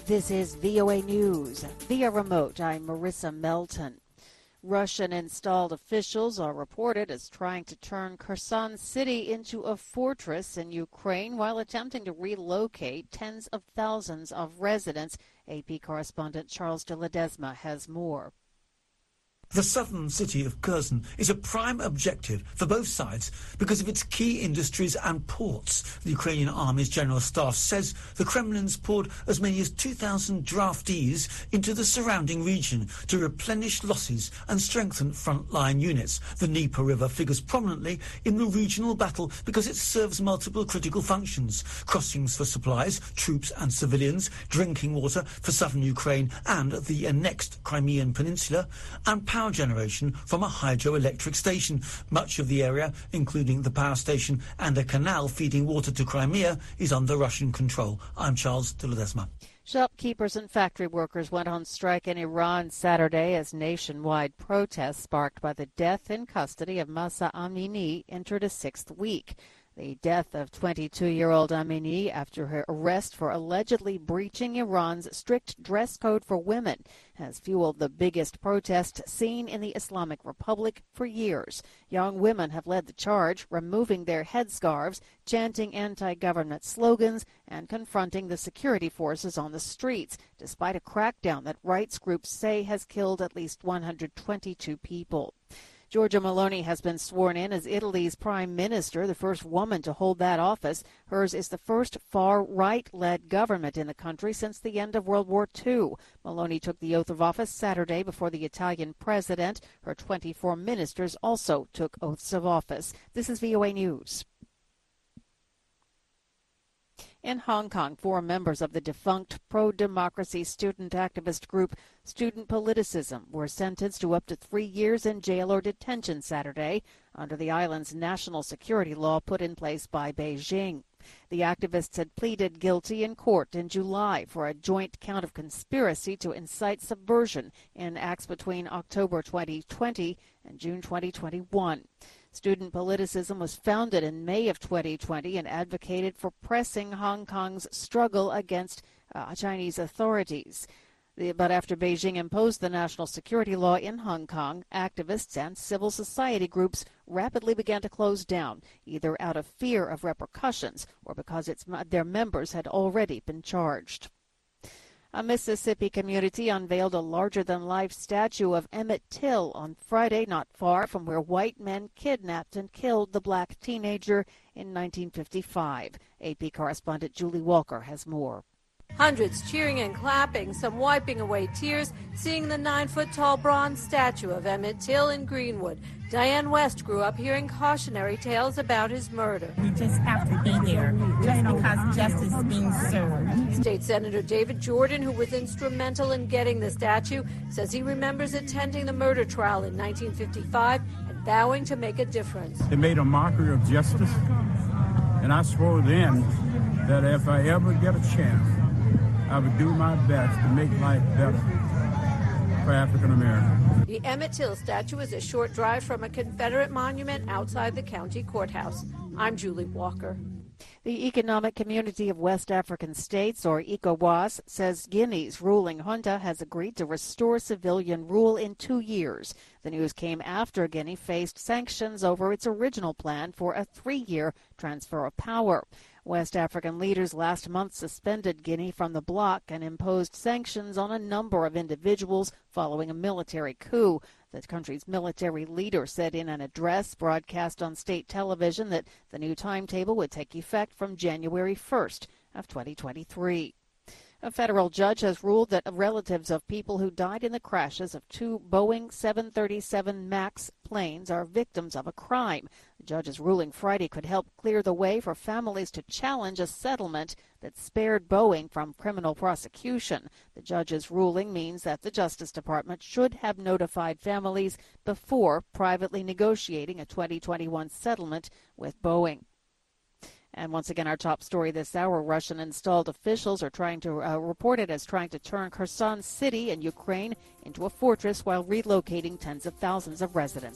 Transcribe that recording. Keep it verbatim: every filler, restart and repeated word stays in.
This is V O A News. Via remote, I'm Marissa Melton. Russian-installed officials are reported as trying to turn Kherson City into a fortress in Ukraine while attempting to relocate tens of thousands of residents. A P correspondent Charles de Ledesma has more. The southern city of Kherson is a prime objective for both sides because of its key industries and ports. The Ukrainian Army's General Staff says the Kremlin's poured as many as two thousand draftees into the surrounding region to replenish losses and strengthen frontline units. The Dnieper River figures prominently in the regional battle because it serves multiple critical functions: crossings for supplies, troops and civilians, drinking water for southern Ukraine and the annexed Crimean Peninsula, and power power generation from a hydroelectric station. Much of the area, including the power station and a canal feeding water to Crimea, is under Russian control. I'm Charles de Ledesma. Shopkeepers and factory workers went on strike in Iran Saturday as nationwide protests sparked by the death in custody of Mahsa Amini entered a sixth week. The death of twenty-two-year-old Amini after her arrest for allegedly breaching Iran's strict dress code for women has fueled the biggest protest seen in the Islamic Republic for years. Young women have led the charge, removing their headscarves, chanting anti-government slogans, and confronting the security forces on the streets, despite a crackdown that rights groups say has killed at least one hundred twenty-two people. Giorgia Meloni has been sworn in as Italy's prime minister, the first woman to hold that office. Hers is the first far-right-led government in the country since the end of World War Two. Meloni took the oath of office Saturday before the Italian president. Her twenty-four ministers also took oaths of office. This is V O A News. In Hong Kong, four members of the defunct pro-democracy student activist group Student Politicism were sentenced to up to three years in jail or detention Saturday under the island's national security law put in place by Beijing. The activists had pleaded guilty in court in July for a joint count of conspiracy to incite subversion in acts between October twenty twenty and June twenty twenty-one. Student Politicism was founded in May of twenty twenty and advocated for pressing Hong Kong's struggle against uh, Chinese authorities. The, but after Beijing imposed the national security law in Hong Kong, activists and civil society groups rapidly began to close down, either out of fear of repercussions or because its, their members had already been charged. A Mississippi community unveiled a larger-than-life statue of Emmett Till on Friday, not far from where white men kidnapped and killed the black teenager in nineteen fifty-five. A P correspondent Julie Walker has more. Hundreds cheering and clapping, some wiping away tears, seeing the nine-foot-tall bronze statue of Emmett Till in Greenwood. Diane West grew up hearing cautionary tales about his murder. We just have to be there, just because justice is being served. State Senator David Jordan, who was instrumental in getting the statue, says he remembers attending the murder trial in nineteen fifty-five and vowing to make a difference. They made a mockery of justice, and I swore then that if I ever get a chance, I would do my best to make life better for African Americans. The Emmett Till statue is a short drive from a Confederate monument outside the county courthouse. I'm Julie Walker. The Economic Community of West African States, or ECOWAS, says Guinea's ruling junta has agreed to restore civilian rule in two years. The news came after Guinea faced sanctions over its original plan for a three-year transfer of power. West African leaders last month suspended Guinea from the bloc and imposed sanctions on a number of individuals following a military coup. The country's military leader said in an address broadcast on state television that the new timetable would take effect from January first of twenty twenty-three. A federal judge has ruled that relatives of people who died in the crashes of two Boeing seven thirty-seven MAX planes are victims of a crime. The judge's ruling Friday could help clear the way for families to challenge a settlement that spared Boeing from criminal prosecution. The judge's ruling means that the Justice Department should have notified families before privately negotiating a twenty twenty-one settlement with Boeing. And once again, our top story this hour, Russian-installed officials are trying to uh, report it as trying to turn Kherson City in Ukraine into a fortress while relocating tens of thousands of residents.